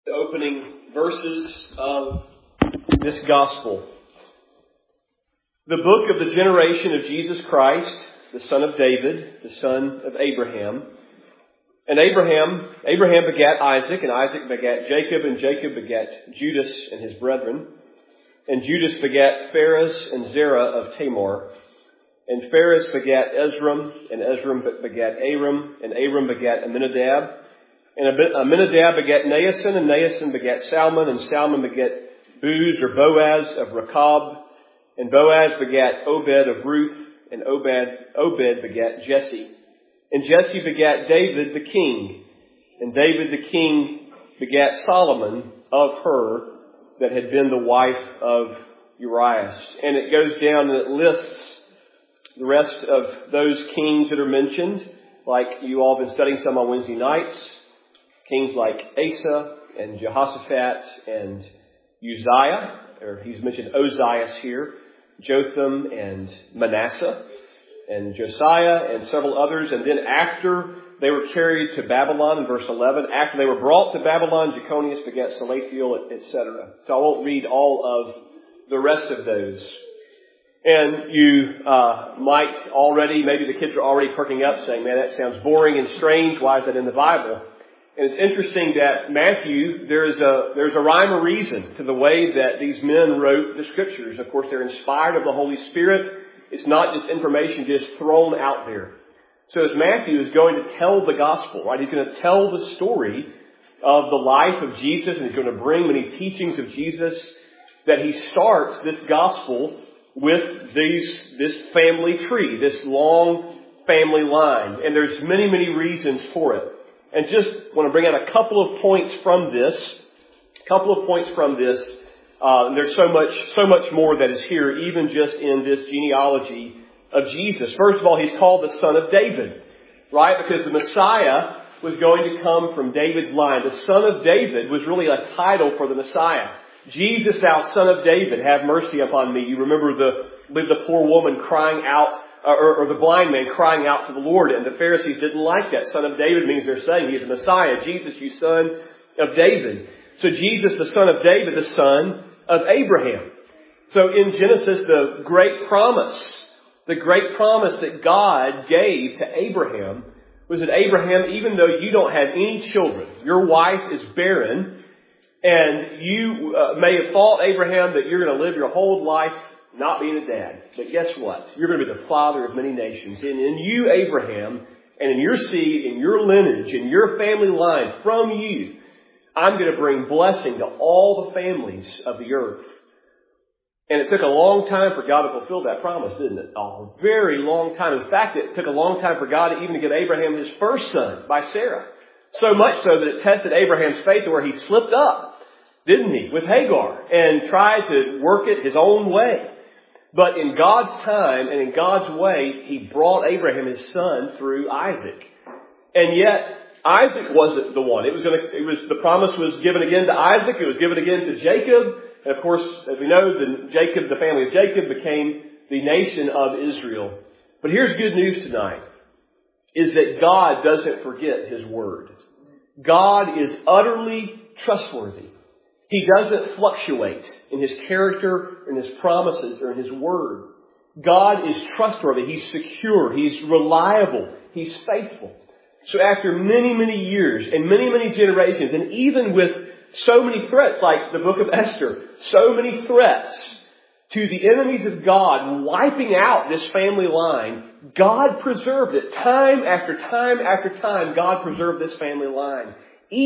The opening verses of this gospel. The book of the generation of Jesus Christ, the son of David, the son of Abraham. And Abraham begat Isaac, and Isaac begat Jacob, and Jacob begat Judas and his brethren. And Judas begat Phares and Zerah of Tamar. And Phares begat Ezram, and Ezram begat Aram, and Aram begat Amminadab. And Amminadab begat Naason, and Naason begat Salmon, and Salmon begat Booz or Boaz of Rechab. And Boaz begat Obed of Ruth, and Obed begat Jesse. And Jesse begat David the king. And David the king begat Solomon of her that had been the wife of Urias. And it goes down and it lists the rest of those kings that are mentioned, like you all have been studying some on Wednesday nights. Kings like Asa and Jehoshaphat and Uzziah, or he's mentioned Ozias here, Jotham and Manasseh and Josiah and several others. And then after they were carried to Babylon in verse 11, after they were brought to Babylon, Jeconias begat Salathiel, etc. So I won't read all of the rest of those. And you might already, maybe the kids are already perking up saying, man, that sounds boring and strange. Why is that in the Bible? And it's interesting that Matthew, there's a rhyme or reason to the way that these men wrote the scriptures. Of course, they're inspired of the Holy Spirit. It's not just information just thrown out there. So as Matthew is going to tell the gospel, right, he's going to tell the story of the life of Jesus, and he's going to bring many teachings of Jesus, that he starts this gospel with this family tree, this long family line. And there's many, many reasons for it. And just want to bring out a couple of points from this. And there's so much more that is here, even just in this genealogy of Jesus. First of all, he's called the son of David, right? Because the Messiah was going to come from David's line. The son of David was really a title for the Messiah. Jesus, thou son of David, have mercy upon me. You remember the poor woman crying out, or the blind man crying out to the Lord, and the Pharisees didn't like that. Son of David means they're saying he's the Messiah. Jesus, you son of David. So Jesus, the son of David, the son of Abraham. So in Genesis, the great promise that God gave to Abraham was that Abraham, even though you don't have any children, your wife is barren, and you may have thought, Abraham, that you're going to live your whole life not being a dad. But guess what? You're going to be the father of many nations. And in you, Abraham, and in your seed, in your lineage, in your family line, from you, I'm going to bring blessing to all the families of the earth. And it took a long time for God to fulfill that promise, didn't it? A very long time. In fact, it took a long time for God to even give Abraham his first son by Sarah. So much so that it tested Abraham's faith to where he slipped up, didn't he, with Hagar, and tried to work it his own way. But in God's time and in God's way, he brought Abraham his son through Isaac. And yet, Isaac wasn't the one. The promise was given again to Isaac. It was given again to Jacob. And of course, as we know, the family of Jacob became the nation of Israel. But here's good news tonight, is that God doesn't forget his word. God is utterly trustworthy. He doesn't fluctuate in his character, in his promises, or in his word. God is trustworthy. He's secure. He's reliable. He's faithful. So after many, many years and many, many generations, and even with so many threats, like the book of Esther, so many threats to the enemies of God, wiping out this family line, God preserved it. Time after time after time, God preserved this family line.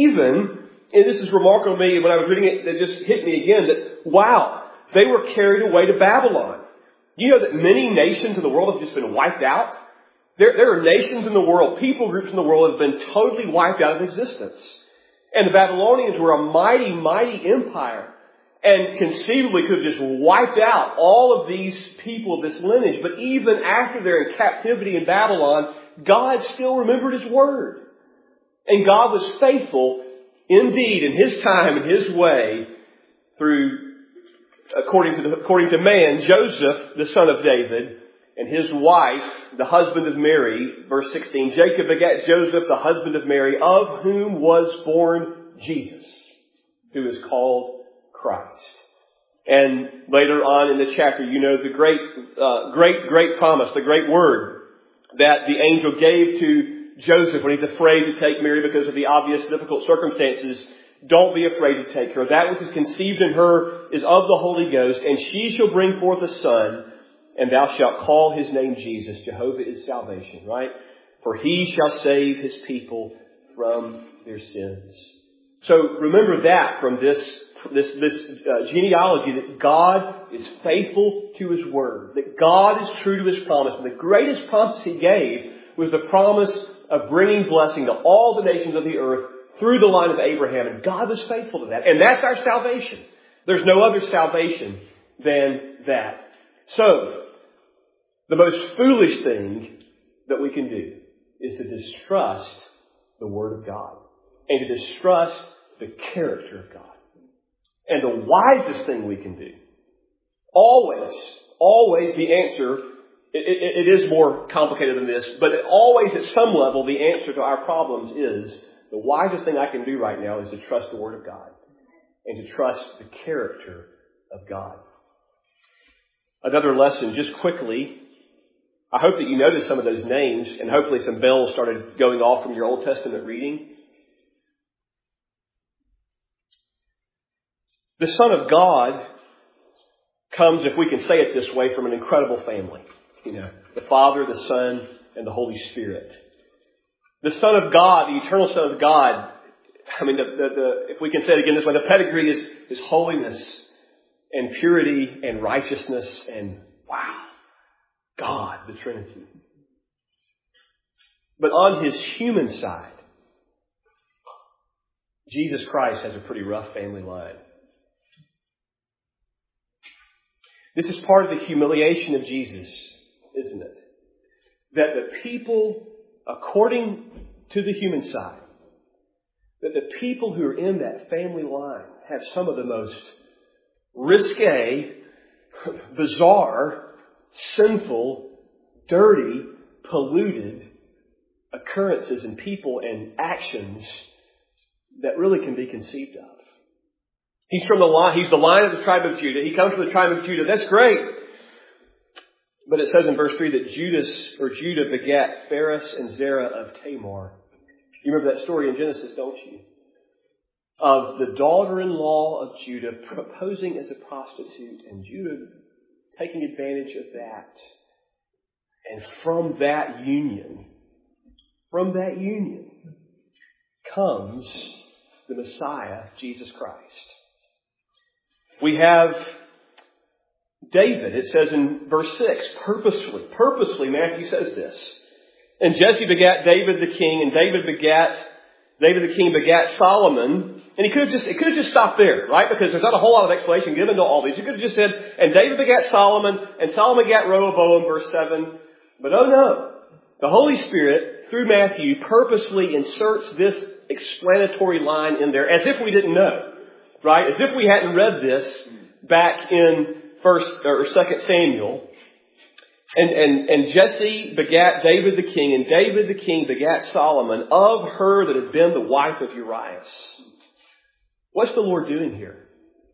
And this is remarkable to me, when I was reading it, it just hit me again that, wow, they were carried away to Babylon. You know that many nations in the world have just been wiped out? There are nations in the world, people groups in the world have been totally wiped out of existence. And the Babylonians were a mighty, mighty empire, and conceivably could have just wiped out all of these people of this lineage. But even after they're in captivity in Babylon, God still remembered his word. And God was faithful indeed, in his time and his way, through, according to man, Joseph, the son of David, and his wife, the husband of Mary, verse 16, Jacob begat Joseph, the husband of Mary, of whom was born Jesus. who is called Christ. And later on in the chapter, you know the great promise, the great word that the angel gave to Joseph when he's afraid to take Mary because of the obvious difficult circumstances. Don't be afraid to take her. That which is conceived in her is of the Holy Ghost, and she shall bring forth a son, and thou shalt call his name Jesus. Jehovah is salvation, right? For he shall save his people from their sins. So remember that from this genealogy, that God is faithful to His word, that God is true to His promise. And the greatest promise He gave was the promise of bringing blessing to all the nations of the earth through the line of Abraham. And God was faithful to that. And that's our salvation. There's no other salvation than that. So, the most foolish thing that we can do is to distrust the Word of God and to distrust the character of God. And the wisest thing we can do, always the answer, it is more complicated than this, but always at some level the answer to our problems is, the wisest thing I can do right now is to trust the Word of God and to trust the character of God. Another lesson, just quickly, I hope that you noticed some of those names, and hopefully some bells started going off from your Old Testament reading. The Son of God comes, if we can say it this way, from an incredible family. The Father, the Son, and the Holy Spirit. The Son of God, the eternal Son of God, if we can say it again this way, the pedigree is holiness and purity and righteousness and, wow, God, the Trinity. But on His human side, Jesus Christ has a pretty rough family line. This is part of the humiliation of Jesus, isn't it? That the people, according to the human side, that the people who are in that family line have some of the most risque, bizarre, sinful, dirty, polluted occurrences and people and actions that really can be conceived of. He's the line of the tribe of Judah. He comes from the tribe of Judah. That's great. But it says in verse 3 that Judah begat Phares and Zerah of Tamar. You remember that story in Genesis, don't you? Of the daughter-in-law of Judah proposing as a prostitute and Judah taking advantage of that. And from that union comes the Messiah, Jesus Christ. We have David. It says in verse 6, purposely, Matthew says this. And Jesse begat David the king, and David the king begat Solomon. And it could have just stopped there, right? Because there's not a whole lot of explanation given to all these. You could have just said, and David begat Solomon, and Solomon begat Rehoboam, verse 7. But oh no. The Holy Spirit, through Matthew, purposely inserts this explanatory line in there as if we didn't know. Right? As if we hadn't read this back in 1st or 2nd Samuel. And Jesse begat David the king, and David the king begat Solomon of her that had been the wife of Uriah. What's the Lord doing here?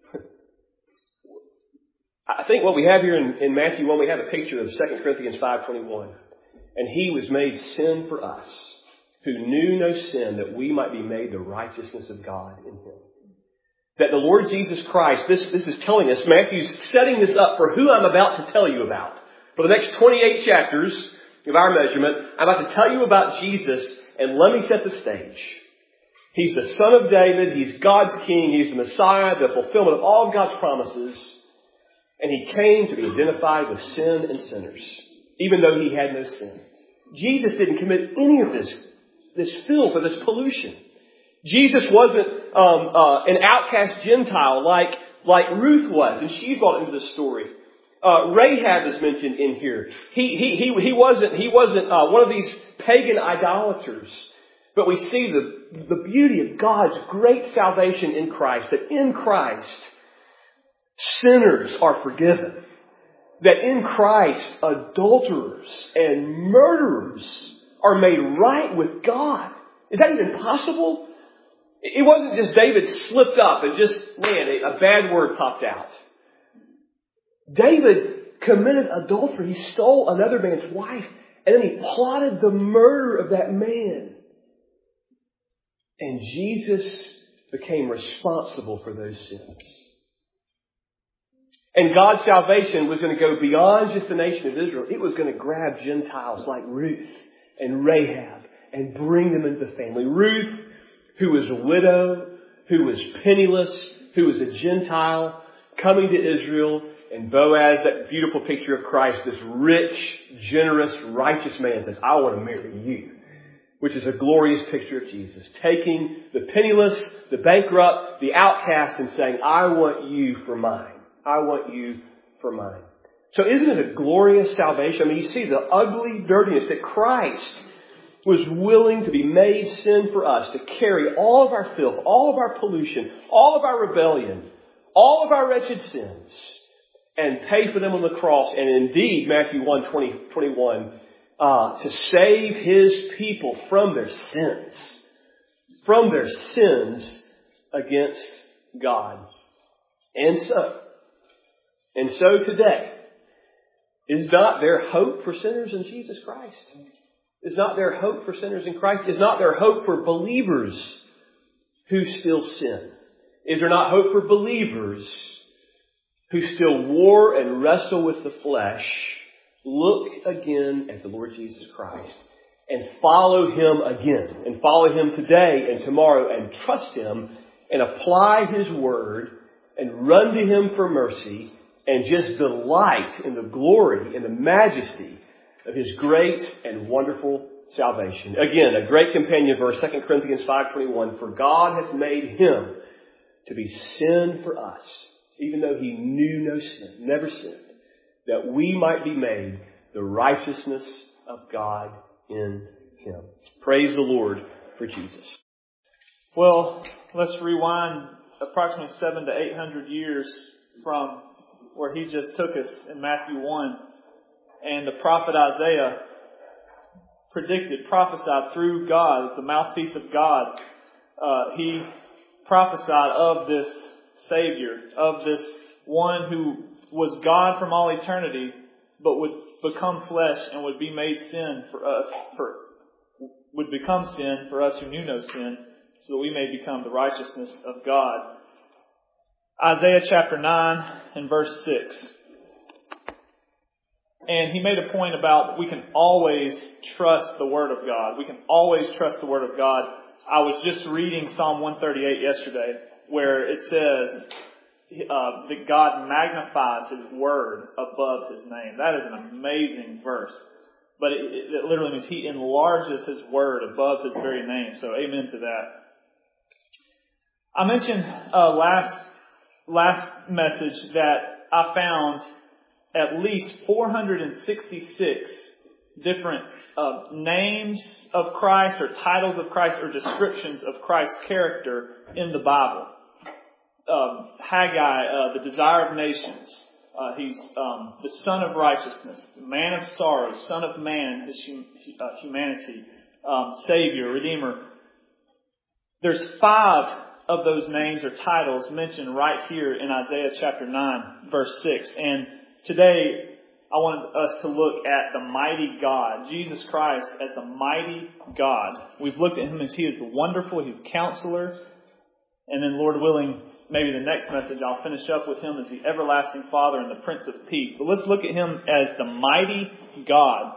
I think what we have here in Matthew 1, we have a picture of 2 Corinthians 5:21. And He was made sin for us, who knew no sin, that we might be made the righteousness of God in Him. That the Lord Jesus Christ, this is telling us, Matthew's setting this up for who I'm about to tell you about. For the next 28 chapters of our measurement, I'm about to tell you about Jesus, and let me set the stage. He's the Son of David, He's God's King, He's the Messiah, the fulfillment of all of God's promises, and He came to be identified with sin and sinners, even though He had no sin. Jesus didn't commit any of this filth or this pollution. Jesus wasn't an outcast Gentile like Ruth was, and she's brought into the story. Rahab is mentioned in here. He wasn't one of these pagan idolaters. But we see the beauty of God's great salvation in Christ, that in Christ sinners are forgiven. That in Christ adulterers and murderers are made right with God. Is that even possible? It wasn't just David slipped up and just, a bad word popped out. David committed adultery. He stole another man's wife, and then he plotted the murder of that man. And Jesus became responsible for those sins. And God's salvation was going to go beyond just the nation of Israel. It was going to grab Gentiles like Ruth and Rahab and bring them into the family. Ruth, who was a widow, who was penniless, who was a Gentile, coming to Israel. And Boaz, that beautiful picture of Christ, this rich, generous, righteous man says, I want to marry you. Which is a glorious picture of Jesus. Taking the penniless, the bankrupt, the outcast and saying, I want you for mine. I want you for mine. So isn't it a glorious salvation? I mean, you see the ugly dirtiness that Christ was willing to be made sin for us, to carry all of our filth, all of our pollution, all of our rebellion, all of our wretched sins, and pay for them on the cross. And indeed, Matthew 1:21, to save His people from their sins against God. And so today, is not there hope for sinners in Jesus Christ? Is not there hope for sinners in Christ? Is not there hope for believers who still sin? Is there not hope for believers who still war and wrestle with the flesh? Look again at the Lord Jesus Christ and follow Him again, and follow Him today and tomorrow, and trust Him and apply His Word and run to Him for mercy and just delight in the glory and the majesty of His great and wonderful salvation. Again, a great companion verse, 2 Corinthians 5:21, for God hath made Him to be sin for us, even though He knew no sin, never sinned, that we might be made the righteousness of God in Him. Praise the Lord for Jesus. Well, let's rewind approximately 700 to 800 years from where he just took us in Matthew 1. And the prophet Isaiah prophesied through God, as the mouthpiece of God. He prophesied of this Savior, of this one who was God from all eternity, but would become flesh and would be made sin for us, would become sin for us who knew no sin, so that we may become the righteousness of God. Isaiah chapter 9 and verse 6. And he made a point about we can always trust the Word of God. We can always trust the Word of God. I was just reading Psalm 138 yesterday, where it says that God magnifies His Word above His name. That is an amazing verse. But it literally means He enlarges His Word above His very name. So amen to that. I mentioned last message that I found at least 466 different names of Christ, or titles of Christ, or descriptions of Christ's character in the Bible. Haggai, the desire of nations. He's the Son of righteousness, the man of sorrows, Son of man, his humanity, Savior, Redeemer. There's 5 of those names or titles mentioned right here in Isaiah chapter 9, verse 6. And today, I wanted us to look at the mighty God, Jesus Christ as the mighty God. We've looked at Him as He is the wonderful, He's Counselor. And then, Lord willing, maybe the next message I'll finish up with Him as the everlasting Father and the Prince of Peace. But let's look at Him as the mighty God.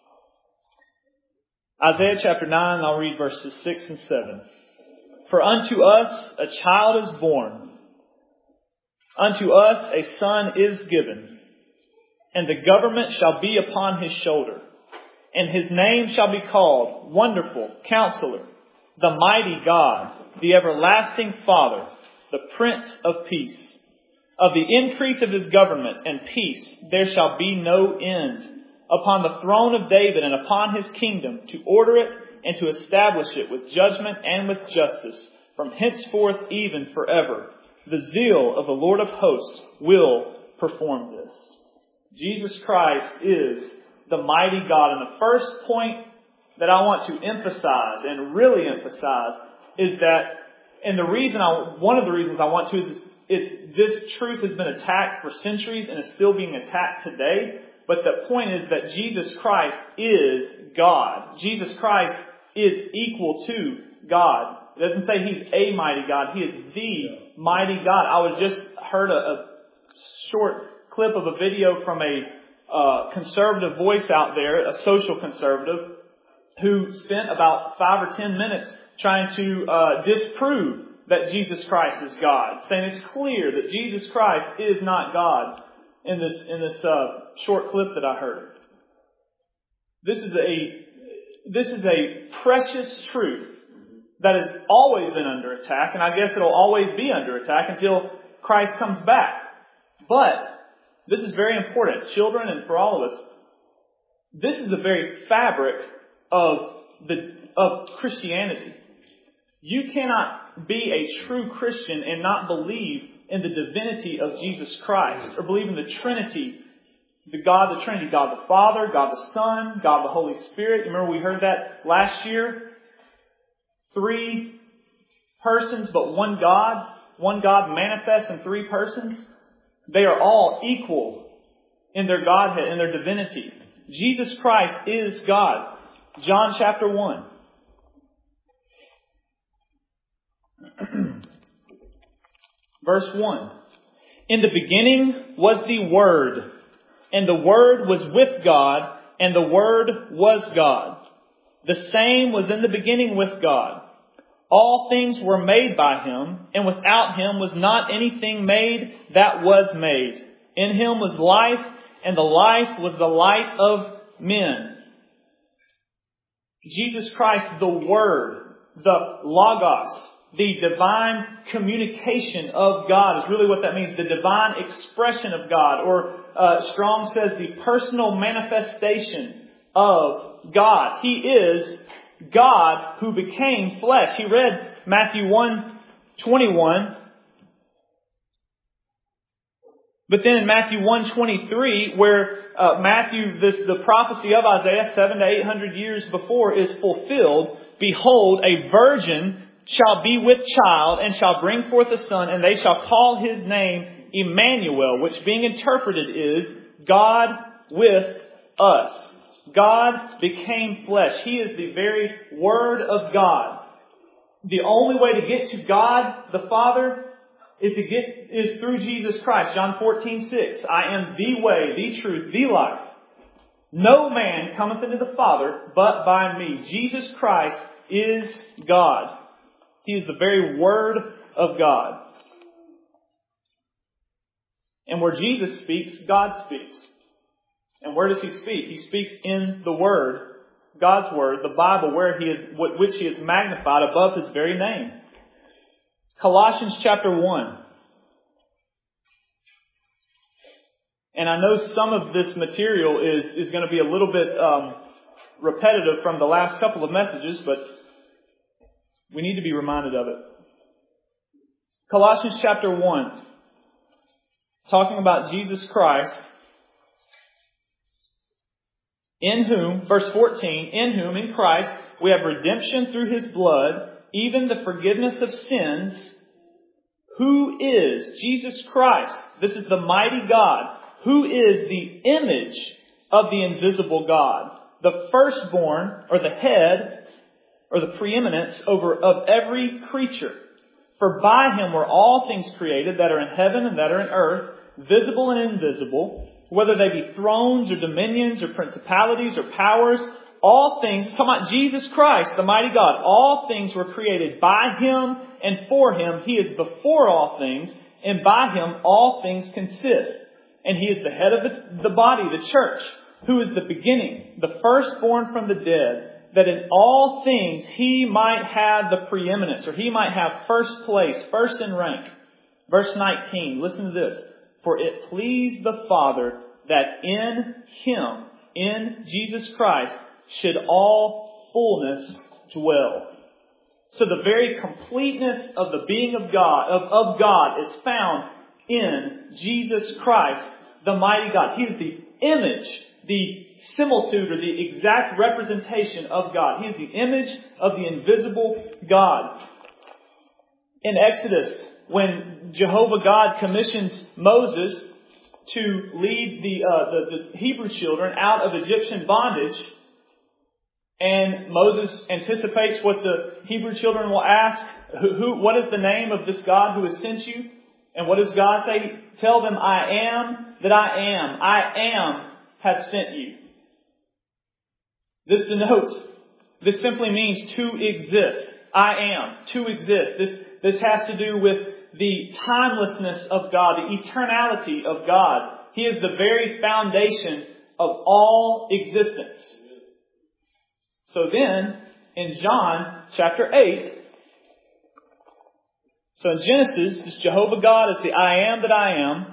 Isaiah chapter 9, I'll read verses 6 and 7. For unto us a child is born, unto us a son is given, and the government shall be upon His shoulder, and His name shall be called Wonderful Counselor, the Mighty God, the Everlasting Father, the Prince of Peace. Of the increase of His government and peace there shall be no end, upon the throne of David and upon His kingdom, to order it and to establish it with judgment and with justice, from henceforth even forever. The zeal of the Lord of hosts will perform this. Jesus Christ is the mighty God. And the first point that I want to emphasize, and really emphasize, is that And one of the reasons I want to is this truth has been attacked for centuries and is still being attacked today. But the point is that Jesus Christ is God. Jesus Christ is equal to God. It doesn't say He's a mighty God. He is the mighty God. I was just heard a short clip of a video from a conservative voice out there, a social conservative, who spent about 5 or 10 minutes trying to disprove that Jesus Christ is God, saying it's clear that Jesus Christ is not God in this short clip that I heard. This is a precious truth that has always been under attack, and I guess it'll always be under attack until Christ comes back. But this is very important, children, and for all of us. This is the very fabric of Christianity. You cannot be a true Christian and not believe in the divinity of Jesus Christ, or believe in the Trinity, God the Father, God the Son, God the Holy Spirit. You remember we heard that last year? 3 persons, but one God manifest in 3 persons. They are all equal in their Godhead, in their divinity. Jesus Christ is God. John chapter 1. Verse 1. In the beginning was the Word, and the Word was with God, and the Word was God. The same was in the beginning with God. All things were made by Him, and without Him was not anything made that was made. In Him was life, and the life was the light of men. Jesus Christ, the Word, the Logos, the divine communication of God is really what that means. The divine expression of God, or Strong says the personal manifestation of God. He is God who became flesh. He read Matthew 1:21. But then in Matthew 1:23, where the prophecy of Isaiah 700 to 800 years before is fulfilled, behold, a virgin shall be with child and shall bring forth a son, and they shall call his name Emmanuel, which being interpreted is God with us. God became flesh. He is the very Word of God. The only way to get to God the Father is through Jesus Christ. John 14:6. I am the way, the truth, the life. No man cometh into the Father but by me. Jesus Christ is God. He is the very Word of God. And where Jesus speaks, God speaks. And where does He speak? He speaks in the Word, God's Word, the Bible, which He is magnified above His very name. Colossians chapter 1. And I know some of this material is going to be a little bit repetitive from the last couple of messages, but we need to be reminded of it. Colossians chapter 1. Talking about Jesus Christ. In whom, verse 14, in whom, in Christ, we have redemption through His blood, even the forgiveness of sins. Who is Jesus Christ? This is the mighty God. Who is the image of the invisible God? The firstborn, or the head, or the preeminence of every creature. For by Him were all things created that are in heaven and that are in earth, visible and invisible, whether they be thrones or dominions or principalities or powers, all things, talking about Jesus Christ, the mighty God, all things were created by Him and for Him. He is before all things, and by Him all things consist. And He is the head of the body, the church, who is the beginning, the firstborn from the dead, that in all things He might have the preeminence, or He might have first place, first in rank. Verse 19, listen to this. For it pleased the Father that in Him, in Jesus Christ, should all fullness dwell. So the very completeness of the being of God is found in Jesus Christ, the mighty God. He is the image, the similitude, or the exact representation of God. He is the image of the invisible God. In Exodus, when Jehovah God commissions Moses to lead the Hebrew children out of Egyptian bondage, and Moses anticipates what the Hebrew children will ask, what is the name of this God who has sent you? And what does God say? Tell them, I am that I am. I am hath sent you. This simply means to exist. I am, to exist. This has to do with the timelessness of God, the eternality of God. He is the very foundation of all existence. So then, in John chapter 8, so in Genesis, this Jehovah God is the I am that I am.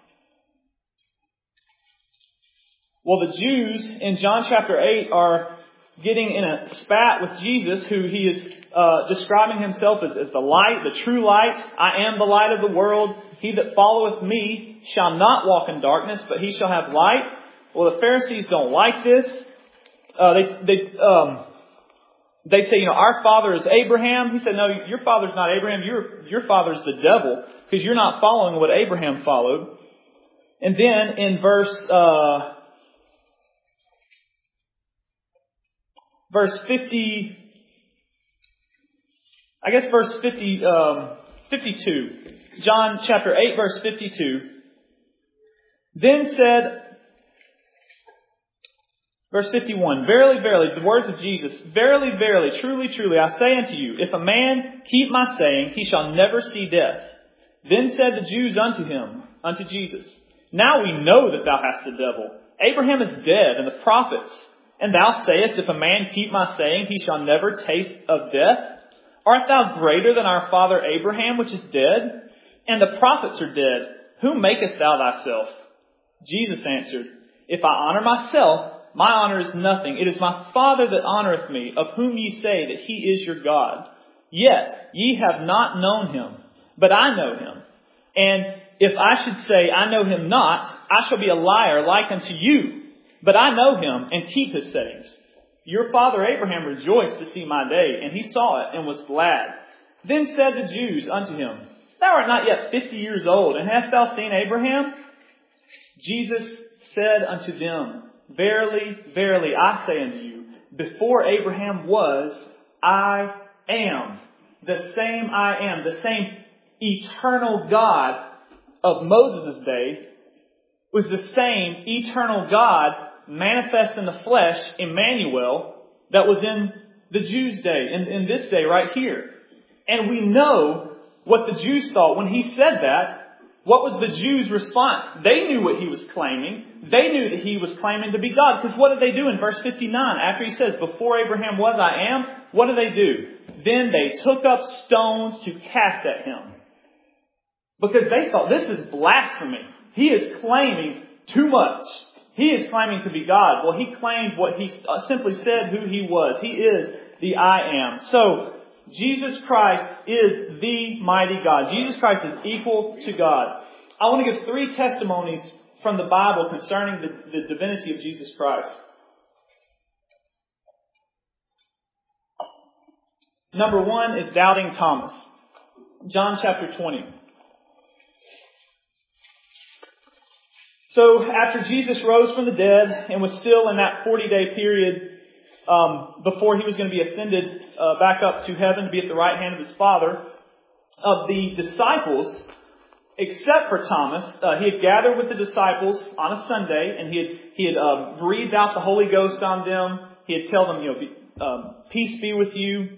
Well, the Jews in John chapter 8 are getting in a spat with Jesus, who he is describing himself as the light, the true light. I am the light of the world. He that followeth me shall not walk in darkness, but he shall have light. Well, the Pharisees don't like this. They say, our father is Abraham. He said, no, your father's not Abraham. Your father's the devil, because you're not following what Abraham followed. And then in verse 50, I guess verse 52. John chapter 8, verse 52. Then said, verse 51, Verily, verily, the words of Jesus, Verily, verily, truly, truly, I say unto you, if a man keep my saying, he shall never see death. Then said the Jews unto Jesus, Now we know that thou hast the devil. Abraham is dead, and the prophets. And thou sayest, If a man keep my saying, he shall never taste of death. Art thou greater than our father Abraham, which is dead? And the prophets are dead. Whom makest thou thyself? Jesus answered, If I honor myself, my honor is nothing. It is my Father that honoreth me, of whom ye say that he is your God. Yet ye have not known him, but I know him. And if I should say I know him not, I shall be a liar like unto you. But I know him and keep his sayings. Your father Abraham rejoiced to see my day, and he saw it and was glad. Then said the Jews unto him, Thou art not yet 50 years old, and hast thou seen Abraham? Jesus said unto them, Verily, verily, I say unto you, before Abraham was, I am. The same I am, the same eternal God of Moses' day was the same eternal God manifest in the flesh, Emmanuel, that was in the Jews' day, in this day right here. And we know what the Jews thought when he said that. What was the Jews' response? They knew what he was claiming. They knew that he was claiming to be God. Because what did they do in verse 59? After he says, Before Abraham was, I am. What do? Then they took up stones to cast at him. Because they thought, this is blasphemy. He is claiming too much. He is claiming to be God. Well, he claimed what he simply said who he was. He is the I am. So, Jesus Christ is the mighty God. Jesus Christ is equal to God. I want to give 3 testimonies from the Bible concerning the divinity of Jesus Christ. Number 1 is doubting Thomas. John chapter 20. So after Jesus rose from the dead and was still in that 40-day period before he was going to be ascended back up to heaven to be at the right hand of his Father, of the disciples, except for Thomas, he had gathered with the disciples on a Sunday, and he had breathed out the Holy Ghost on them. He had told them, peace be with you.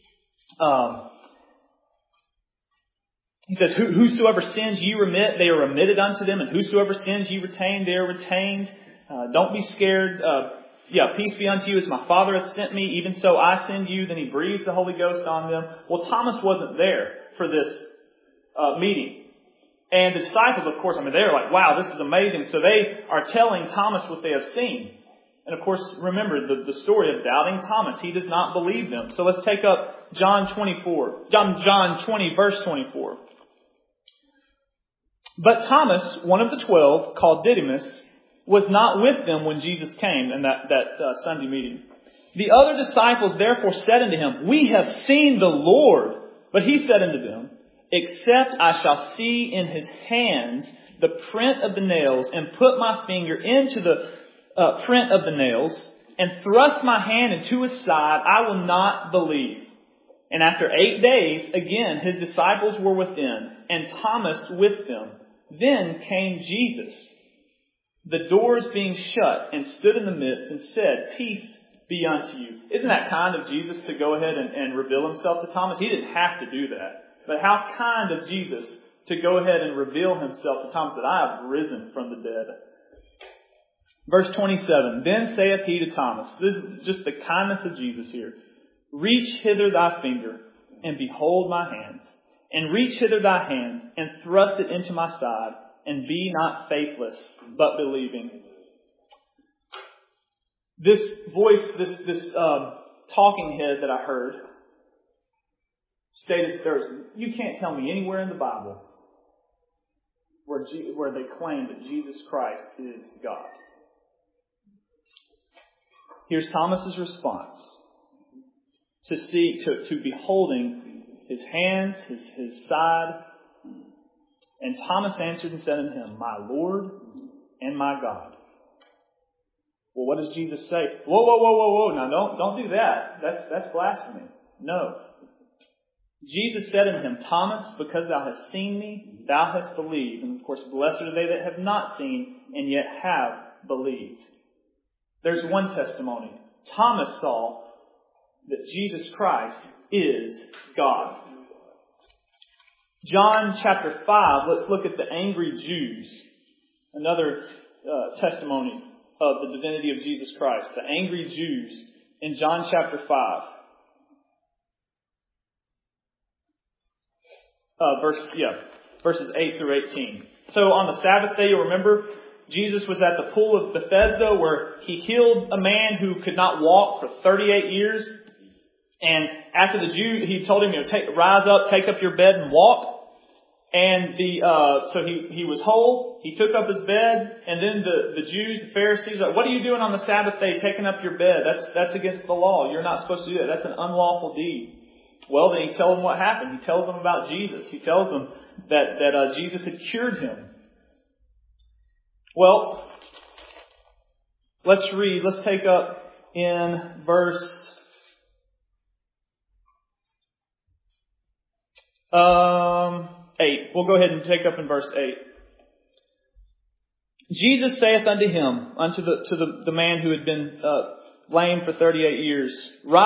He says, whosoever sins ye remit, they are remitted unto them. And whosoever sins ye retain, they are retained. Don't be scared. Peace be unto you as my Father hath sent me. Even so I send you. Then he breathed the Holy Ghost on them. Well, Thomas wasn't there for this meeting. And the disciples, of course, they're like, wow, this is amazing. So they are telling Thomas what they have seen. And of course, remember the story of doubting Thomas. He does not believe them. So let's take up John 20, verse 24. But Thomas, one of the 12, called Didymus, was not with them when Jesus came in that Sunday meeting. The other disciples therefore said unto him, We have seen the Lord. But he said unto them, except I shall see in his hands the print of the nails, and put my finger into the print of the nails, and thrust my hand into his side, I will not believe. And after 8 days, again his disciples were within, and Thomas with them. Then came Jesus, the doors being shut, and stood in the midst, and said, Peace be unto you. Isn't that kind of Jesus to go ahead and reveal himself to Thomas? He didn't have to do that. But how kind of Jesus to go ahead and reveal himself to Thomas, that I have risen from the dead. Verse 27, Then saith he to Thomas, this is just the kindness of Jesus here, Reach hither thy finger, and behold my hands, and reach hither thy hand, and thrust it into my side, and be not faithless, but believing. This voice, this talking head that I heard, stated you can't tell me anywhere in the Bible where they claim that Jesus Christ is God. Here's Thomas's response to beholding his hands, his side. And Thomas answered and said unto him, My Lord and my God. Well, what does Jesus say? Whoa. Now don't do that. That's blasphemy. No. Jesus said unto him, Thomas, because thou hast seen me, thou hast believed. And of course, blessed are they that have not seen and yet have believed. There's one testimony. Thomas saw that Jesus Christ is God. John chapter 5, let's look at the angry Jews. Another testimony of the divinity of Jesus Christ. The angry Jews in John chapter 5. Verses 8 through 18. So on the Sabbath day, you'll remember, Jesus was at the pool of Bethesda where he healed a man who could not walk for 38 years. And after the Jew, he told him, rise up, take up your bed and walk. And so he was whole. He took up his bed, and then the Jews, the Pharisees, are like, what are you doing on the Sabbath day, taking up your bed? That's against the law. You're not supposed to do that. That's an unlawful deed. Well, then he tells them what happened. He tells them about Jesus. He tells them that Jesus had cured him. Well, let's read. Let's take up in verse 8. We'll go ahead and take up in verse 8. Jesus saith unto him, unto the man who had been lame for 38 years,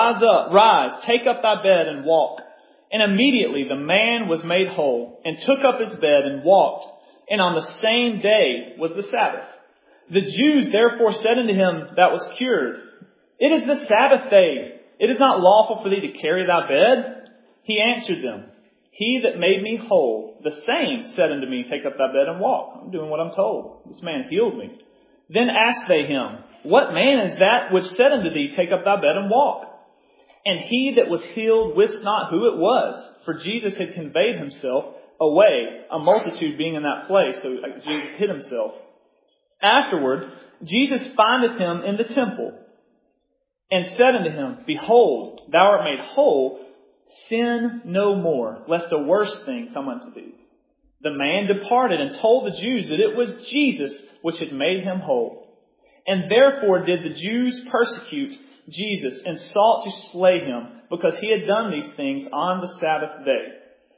Rise, take up thy bed and walk. And immediately the man was made whole, and took up his bed and walked. And on the same day was the Sabbath. The Jews therefore said unto him that was cured, It is the Sabbath day. It is not lawful for thee to carry thy bed. He answered them, He that made me whole, the same said unto me, Take up thy bed and walk. I'm doing what I'm told. This man healed me. Then asked they him, What man is that which said unto thee, Take up thy bed and walk? And he that was healed wist not who it was, for Jesus had conveyed himself away, a multitude being in that place. So Jesus hid himself. Afterward, Jesus findeth him in the temple, and said unto him, Behold, thou art made whole. Sin no more, lest a worse thing come unto thee. The man departed and told the Jews that it was Jesus which had made him whole. And therefore did the Jews persecute Jesus and sought to slay him, because he had done these things on the Sabbath day.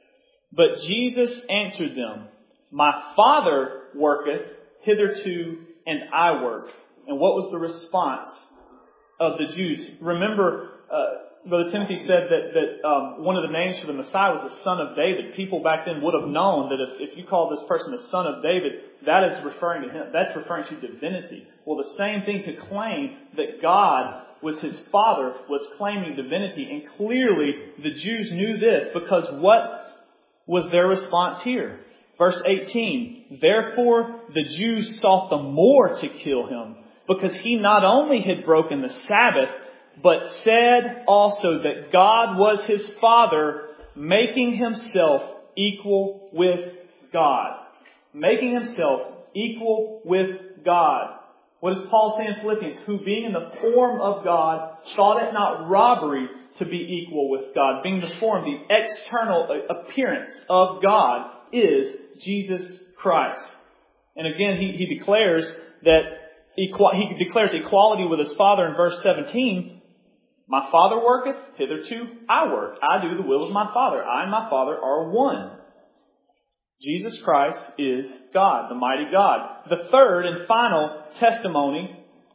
But Jesus answered them, My Father worketh hitherto, and I work. And what was the response of the Jews? Remember, Brother Timothy said that one of the names for the Messiah was the Son of David. People back then would have known that if you call this person the Son of David, that is referring to him. That's referring to divinity. Well, the same thing to claim that God was his Father was claiming divinity. And clearly the Jews knew this, because what was their response here? Verse 18, Therefore the Jews sought the more to kill him, because he not only had broken the Sabbath, but said also that God was his Father, making himself equal with God. Making himself equal with God. What does Paul say in Philippians? Who being in the form of God, thought it not robbery to be equal with God. Being the form, the external appearance of God is Jesus Christ. And again, he declares that he declares equality with his Father in verse 17. My Father worketh, hitherto I work. I do the will of my Father. I and my Father are one. Jesus Christ is God, the mighty God. The third and final testimony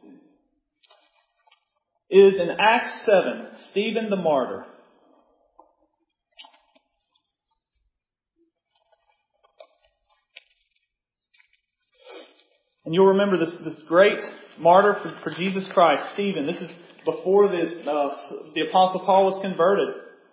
is in Acts 7, Stephen the martyr. And you'll remember this great martyr for Jesus Christ, Stephen. This is before the Apostle Paul was converted.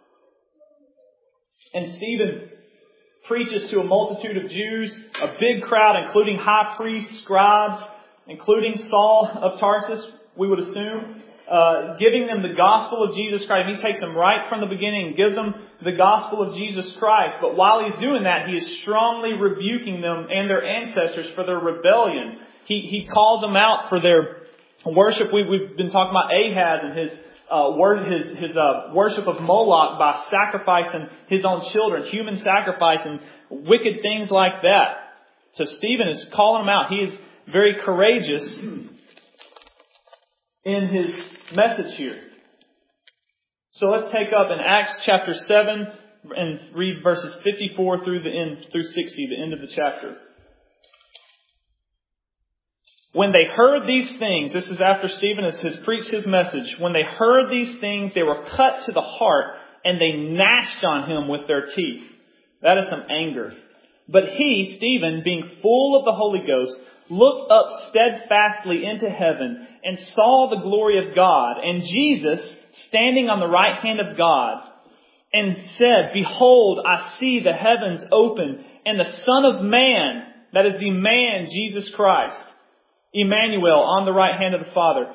And Stephen preaches to a multitude of Jews, a big crowd, including high priests, scribes, including Saul of Tarsus, we would assume, giving them the gospel of Jesus Christ. He takes them right from the beginning and gives them the gospel of Jesus Christ. But while he's doing that, he is strongly rebuking them and their ancestors for their rebellion. He calls them out for their worship. We've been talking about Ahaz and his worship of Moloch by sacrificing his own children, human sacrifice and wicked things like that. So Stephen is calling them out. He is very courageous in his message here. So let's take up in Acts chapter 7 and read verses 54 through 60, the end of the chapter. When they heard these things, this is after Stephen has preached his message. When they heard these things, they were cut to the heart and they gnashed on him with their teeth. That is some anger. But he, Stephen, being full of the Holy Ghost, looked up steadfastly into heaven and saw the glory of God and Jesus standing on the right hand of God, and said, Behold, I see the heavens open and the Son of Man, that is the man Jesus Christ, Emmanuel, on the right hand of the Father,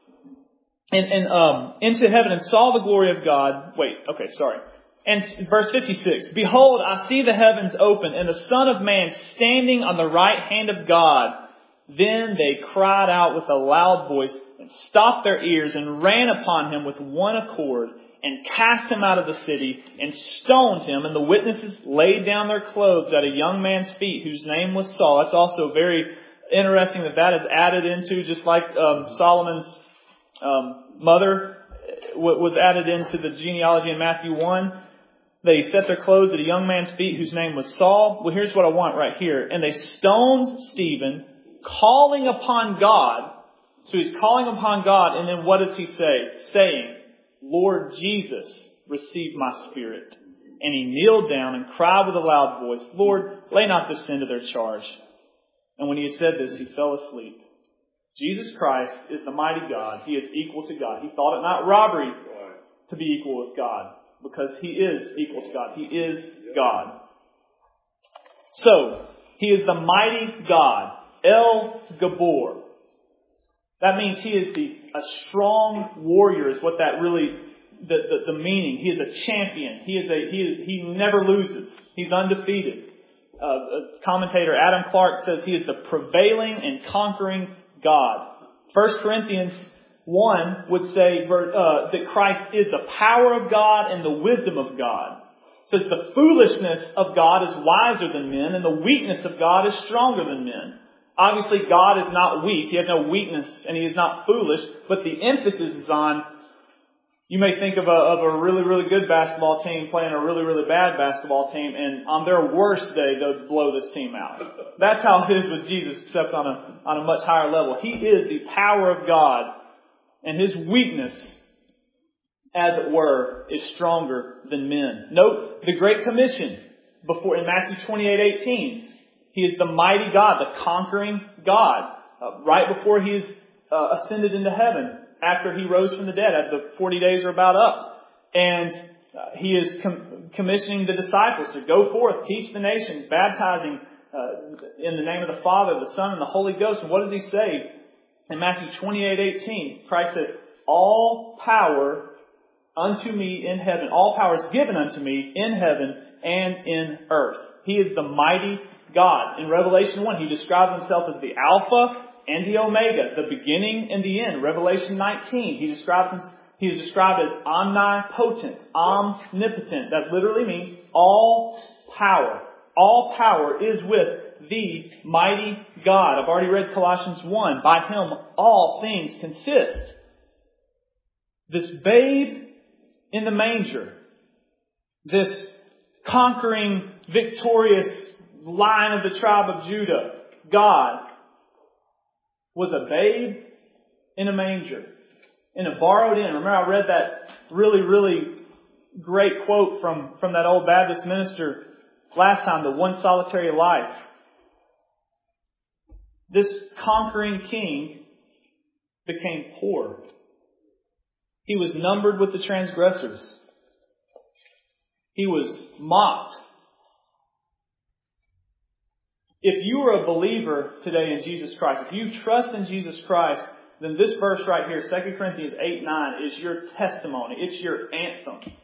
and into heaven, and saw the glory of God. And verse 56, Behold, I see the heavens open, and the Son of Man standing on the right hand of God. Then they cried out with a loud voice, and stopped their ears, and ran upon him with one accord, and cast him out of the city, and stoned him. And the witnesses laid down their clothes at a young man's feet, whose name was Saul. That's also very interesting that is added into, just like Solomon's mother was added into the genealogy in Matthew 1. They set their clothes at a young man's feet whose name was Saul. Well, here's what I want right here. And they stoned Stephen, calling upon God. So he's calling upon God, and then what does he say? Saying, Lord Jesus, receive my spirit. And he kneeled down and cried with a loud voice, Lord, lay not this sin to their charge. And when he had said this, he fell asleep. Jesus Christ is the mighty God. He is equal to God. He thought it not robbery to be equal with God, because he is equal to God. He is God. So, he is the mighty God. El Gabor. That means he is a strong warrior, is what that really, the meaning. He is a champion. He never loses. He's undefeated. Commentator Adam Clark says he is the prevailing and conquering God. 1 Corinthians 1 would say that Christ is the power of God and the wisdom of God. It says the foolishness of God is wiser than men, and the weakness of God is stronger than men. Obviously, God is not weak. He has no weakness, and He is not foolish. But the emphasis is on, you may think of a really, really good basketball team playing a really, really bad basketball team, and on their worst day, they'll blow this team out. That's how it is with Jesus, except on a much higher level. He is the power of God, and His weakness, as it were, is stronger than men. Note the Great Commission before in Matthew 28:18. He is the mighty God, the conquering God. Right before He is ascended into heaven, after He rose from the dead, after the 40 days are about up. And He is commissioning the disciples to go forth, teach the nations, baptizing in the name of the Father, the Son, and the Holy Ghost. And what does He say? In Matthew 28:18, Christ says, all power unto me in heaven. All power is given unto me in heaven and in earth. He is the mighty God. In Revelation 1, He describes Himself as the Alpha and the Omega, the beginning and the end. Revelation 19, he is described as omnipotent, omnipotent. That literally means all power. All power is with the mighty God. I've already read Colossians 1. By Him all things consist. This babe in the manger, this conquering, victorious Lion of the tribe of Judah, God, was a babe in a manger, in a borrowed inn. Remember, I read that really, really great quote from that old Baptist minister last time, the one solitary life. This conquering king became poor. He was numbered with the transgressors. He was mocked. If you are a believer today in Jesus Christ, if you trust in Jesus Christ, then this verse right here, 2 Corinthians 8:9, is your testimony. It's your anthem.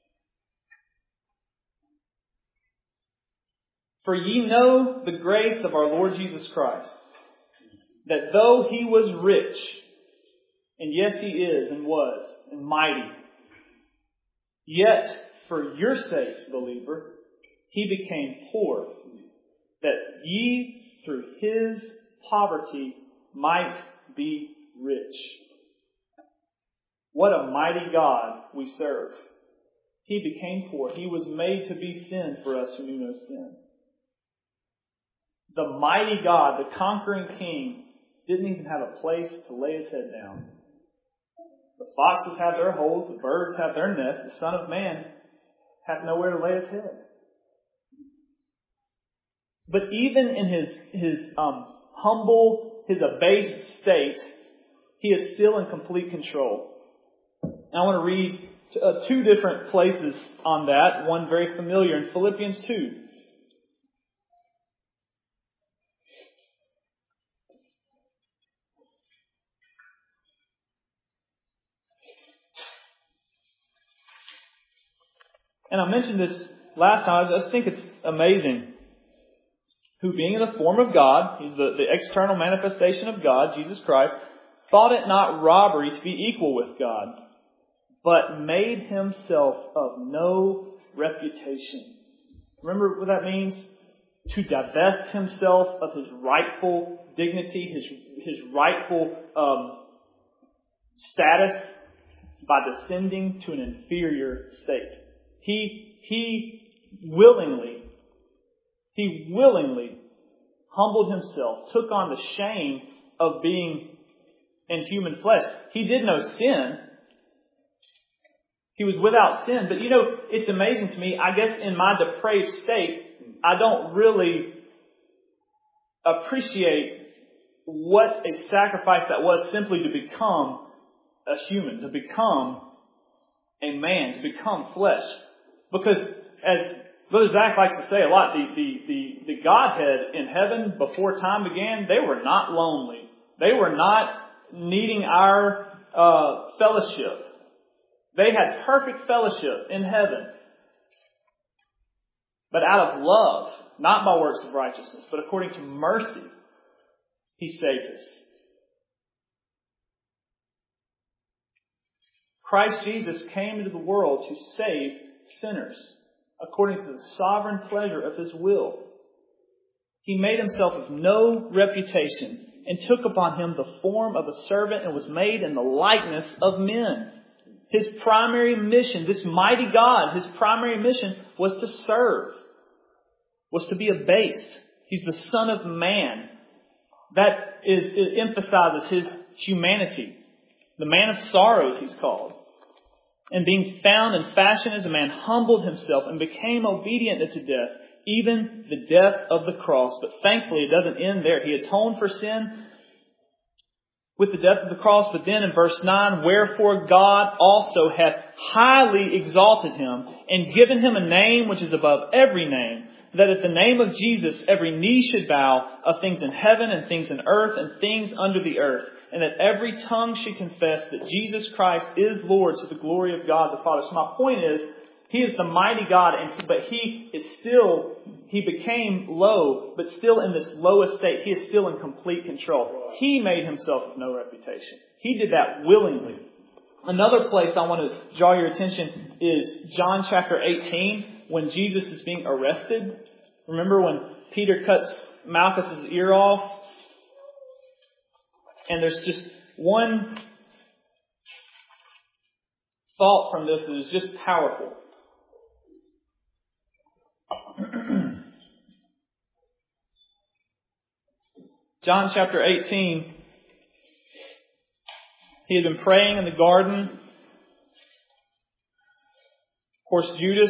For ye know the grace of our Lord Jesus Christ, that though He was rich, and yes, He is and was, and mighty, yet for your sakes, believer, He became poor, that ye through His poverty might be rich. What a mighty God we serve. He became poor. He was made to be sin for us who knew no sin. The mighty God, the conquering King, didn't even have a place to lay His head down. The foxes have their holes, the birds have their nests, the Son of Man had nowhere to lay His head. But even in his humble, his abased state, He is still in complete control. And I want to read two different places on that. One very familiar in Philippians 2. And I mentioned this last time. I just think it's amazing. Who being in the form of God, He's the external manifestation of God, Jesus Christ, thought it not robbery to be equal with God, but made Himself of no reputation. Remember what that means? To divest Himself of His rightful dignity, His rightful status by descending to an inferior state. He willingly humbled Himself, took on the shame of being in human flesh. He did no sin. He was without sin. But it's amazing to me. I guess in my depraved state, I don't really appreciate what a sacrifice that was simply to become a human, to become a man, to become flesh. Because as Brother Zach likes to say a lot, the Godhead in heaven before time began, they were not lonely. They were not needing our fellowship. They had perfect fellowship in heaven. But out of love, not by works of righteousness, but according to mercy, He saved us. Christ Jesus came into the world to save sinners, according to the sovereign pleasure of His will. He made Himself of no reputation and took upon Him the form of a servant and was made in the likeness of men. His primary mission, this mighty God, His primary mission was to serve, was to be abased. He's the Son of Man. That it emphasizes His humanity. The man of sorrows, He's called. And being found and fashioned as a man, humbled Himself and became obedient unto death, even the death of the cross. But thankfully, it doesn't end there. He atoned for sin with the death of the cross. But then in verse 9, wherefore God also hath highly exalted Him and given Him a name which is above every name, that at the name of Jesus every knee should bow, of things in heaven and things in earth and things under the earth, and that every tongue should confess that Jesus Christ is Lord, to the glory of God the Father. So my point is, He is the mighty God, but He became low, but still in this lowest state, He is still in complete control. He made Himself of no reputation. He did that willingly. Another place I want to draw your attention is John chapter 18, when Jesus is being arrested. Remember when Peter cuts Malchus's ear off? And there's just one thought from this that is just powerful. John chapter 18, he had been praying in the garden. Of course, Judas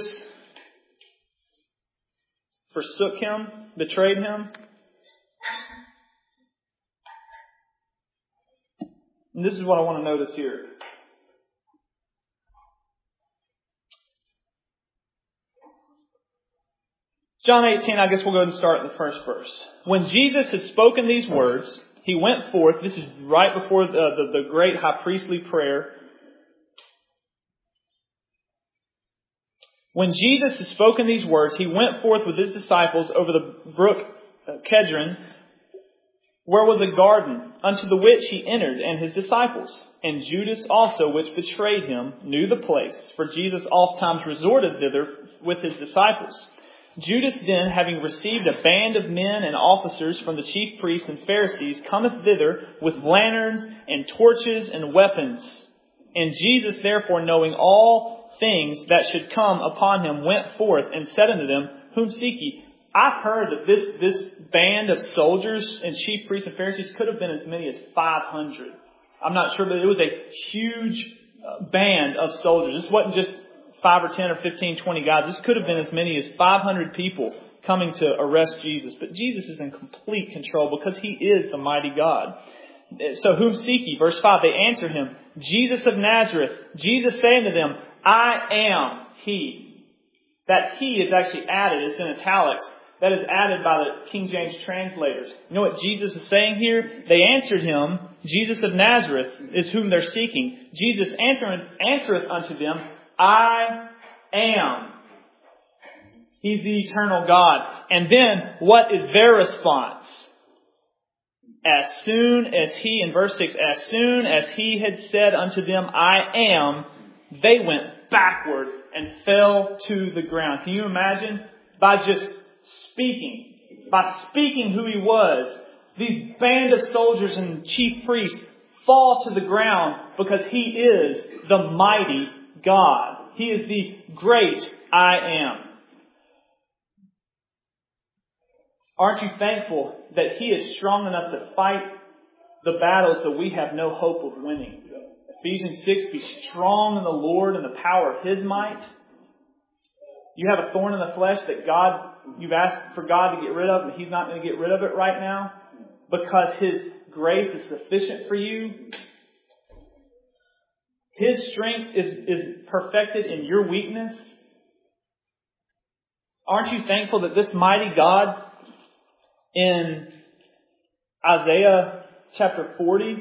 forsook Him, betrayed Him. And this is what I want to notice here. John 18, I guess we'll go ahead and start in the first verse. When Jesus had spoken these words, He went forth. This is right before the great high priestly prayer. When Jesus had spoken these words, He went forth with His disciples over the brook Kedron, where was a garden, unto the which He entered, and His disciples. And Judas also, which betrayed Him, knew the place, for Jesus ofttimes resorted thither with His disciples. Judas then, having received a band of men and officers from the chief priests and Pharisees, cometh thither with lanterns and torches and weapons. And Jesus, therefore, knowing all things that should come upon Him, went forth and said unto them, Whom seek ye? I've heard that this band of soldiers and chief priests and Pharisees could have been as many as 500. I'm not sure, but it was a huge band of soldiers. This wasn't just 5 or 10 or 15, 20 guys. This could have been as many as 500 people coming to arrest Jesus. But Jesus is in complete control because He is the mighty God. So whom seek ye? Verse 5, they answer Him, Jesus of Nazareth. Jesus saying to them, I am He. That He is actually added. It's in italics. That is added by the King James translators. You know what Jesus is saying here? They answered Him, Jesus of Nazareth is whom they're seeking. Jesus answereth unto them, I am. He's the eternal God. And then, what is their response? As soon as He, in verse 6, as soon as He had said unto them, I am, they went backward and fell to the ground. Can you imagine? By just speaking who He was, these band of soldiers and chief priests fall to the ground because He is the mighty God. He is the great I am. Aren't you thankful that He is strong enough to fight the battles that we have no hope of winning? Ephesians 6, be strong in the Lord and the power of His might. You have a thorn in the flesh that you've asked for God to get rid of, and He's not going to get rid of it right now because His grace is sufficient for you. His strength is perfected in your weakness. Aren't you thankful that this mighty God in Isaiah chapter 40,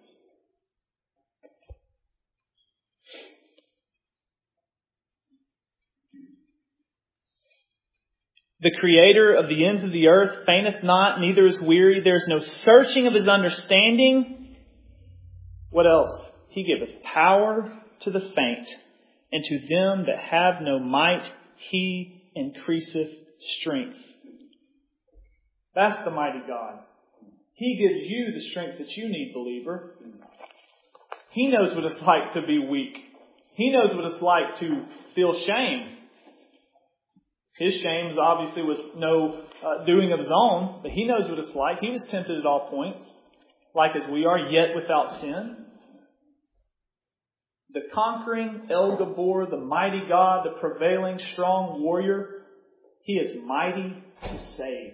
the Creator of the ends of the earth fainteth not, neither is weary. There is no searching of His understanding. What else? He giveth power to the faint, and to them that have no might He increaseth strength. That's the mighty God. He gives you the strength that you need, believer. He knows what it's like to be weak. He knows what it's like to feel shame. His shame obviously was no doing of His own, but He knows what it's like. He was tempted at all points, like as we are, yet without sin. The conquering El Gabor, the mighty God, the prevailing strong warrior, He is mighty to save.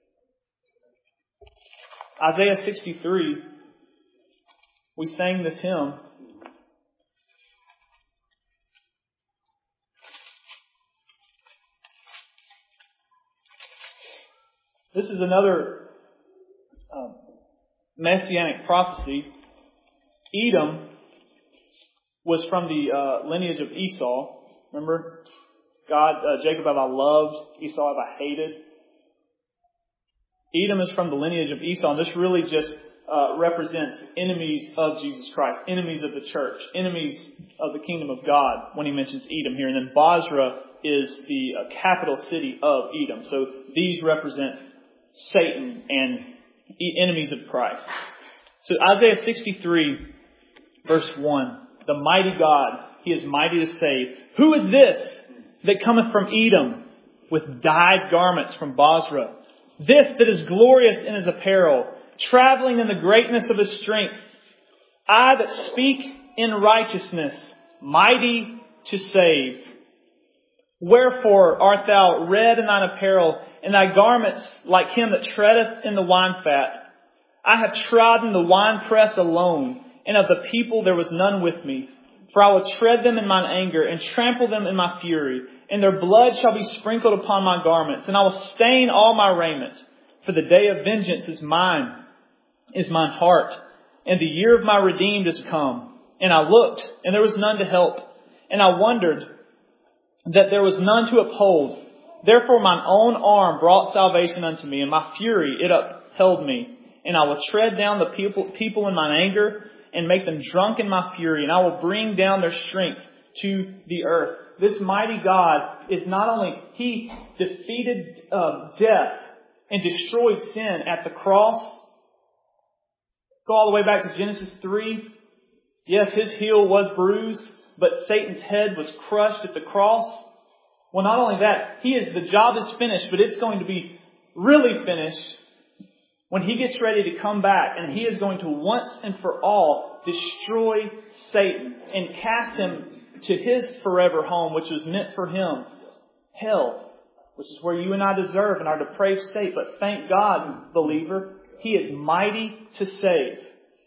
Isaiah 63, we sang this hymn. This is another messianic prophecy. Edom was from the lineage of Esau. Remember? Jacob have I loved, Esau have I hated. Edom is from the lineage of Esau, and this really just represents enemies of Jesus Christ, enemies of the church, enemies of the kingdom of God when he mentions Edom here. And then Bozrah is the capital city of Edom. So these represent Satan and enemies of Christ. So Isaiah 63, verse 1, the mighty God, He is mighty to save. Who is this that cometh from Edom with dyed garments from Bozrah? This that is glorious in his apparel, traveling in the greatness of his strength. I that speak in righteousness, mighty to save. Wherefore art thou red in thine apparel, and thy garments like him that treadeth in the wine fat? I have trodden the winepress alone, and of the people there was none with me. For I will tread them in mine anger, and trample them in my fury, and their blood shall be sprinkled upon my garments, and I will stain all my raiment. For the day of vengeance is mine heart, and the year of my redeemed is come. And I looked, and there was none to help, and I wondered that there was none to uphold. Therefore mine own arm brought salvation unto me, and my fury it upheld me. And I will tread down the people in mine anger, and make them drunk in my fury, and I will bring down their strength to the earth. This mighty God is not only, He defeated death and destroyed sin at the cross. Go all the way back to Genesis 3. Yes, His heel was bruised, but Satan's head was crushed at the cross. Well, not only that, the job is finished, but it's going to be really finished when He gets ready to come back, and He is going to once and for all destroy Satan and cast him to his forever home, which was meant for him, hell, which is where you and I deserve in our depraved state. But thank God, believer, He is mighty to save.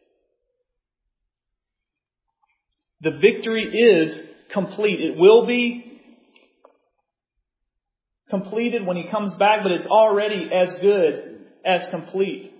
The victory is complete. It will be completed when He comes back, but it's already as good as complete.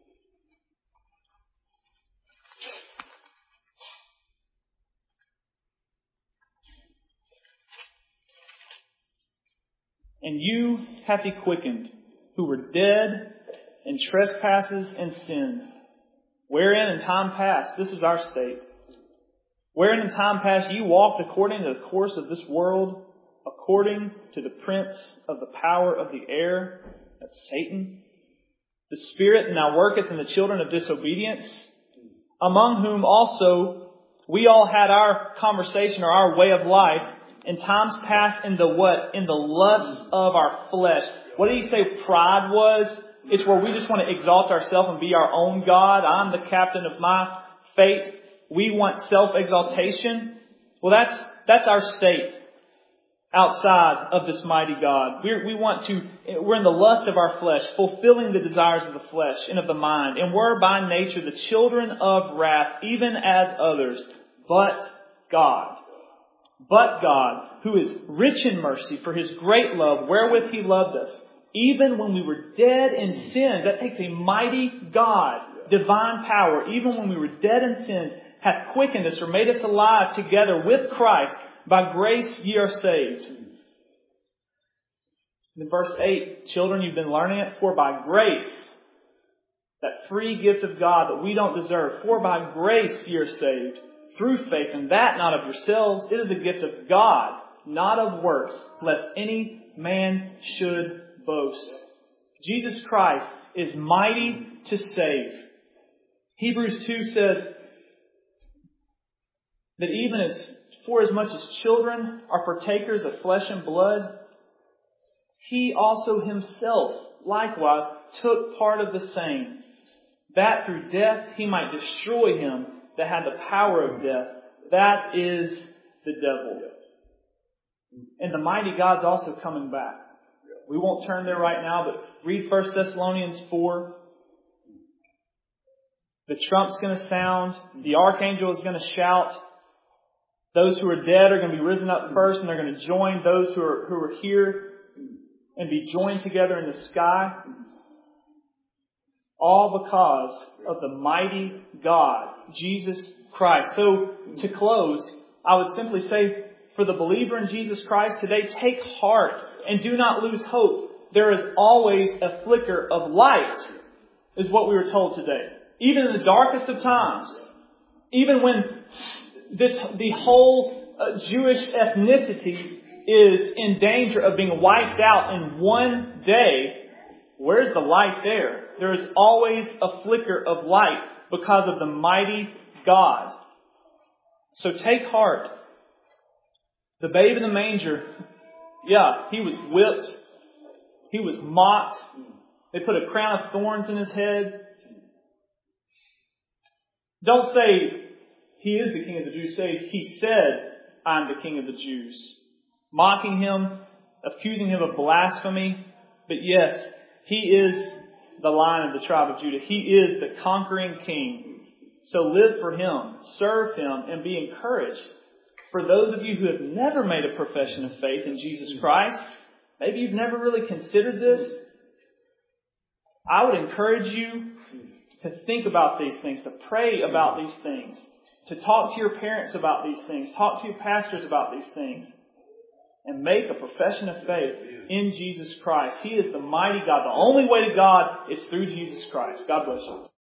And you hath He quickened, who were dead in trespasses and sins, wherein in time past, this is our state, wherein in time past ye walked according to the course of this world, according to the prince of the power of the air, that's Satan, the spirit that now worketh in the children of disobedience, among whom also we all had our conversation or our way of life in times past in the what? In the lust of our flesh. What did He say pride was? It's where we just want to exalt ourselves and be our own God. I'm the captain of my fate. We want self-exaltation. Well, that's our state outside of this mighty God. We're in the lust of our flesh, fulfilling the desires of the flesh and of the mind. And we're by nature the children of wrath, even as others. But God, who is rich in mercy for His great love, wherewith He loved us, even when we were dead in sin. That takes a mighty God, divine power. Even when we were dead in sin, hath quickened us or made us alive together with Christ. By grace ye are saved. In verse 8, children, you've been learning it. For by grace, that free gift of God that we don't deserve, for by grace ye are saved, through faith, and that not of yourselves. It is a gift of God, not of works, lest any man should boast. Jesus Christ is mighty to save. Hebrews 2 says that even as for as much as children are partakers of flesh and blood, He also Himself likewise took part of the same, that through death He might destroy him that had the power of death. That is the devil. And the mighty God's also coming back. We won't turn there right now, but read 1 Thessalonians 4. The trump's going to sound. The archangel is going to shout. Those who are dead are going to be risen up first, and they're going to join those who are here and be joined together in the sky. All because of the mighty God, Jesus Christ. So, to close, I would simply say, for the believer in Jesus Christ today, take heart and do not lose hope. There is always a flicker of light, is what we were told today. Even in the darkest of times, even when the whole Jewish ethnicity is in danger of being wiped out in one day, where's the light there? There is always a flicker of light because of the mighty God. So take heart. The babe in the manger, yeah, he was whipped. He was mocked. They put a crown of thorns in his head. Don't say, he is the King of the Jews. Say, he said, I'm the King of the Jews. Mocking him, accusing him of blasphemy. But yes, he is the Lion of the tribe of Judah. He is the conquering King. So live for him, serve him, and be encouraged. For those of you who have never made a profession of faith in Jesus Christ, maybe you've never really considered this, I would encourage you to think about these things, to pray about these things, to talk to your parents about these things, talk to your pastors about these things, and make a profession of faith in Jesus Christ. He is the mighty God. The only way to God is through Jesus Christ. God bless you.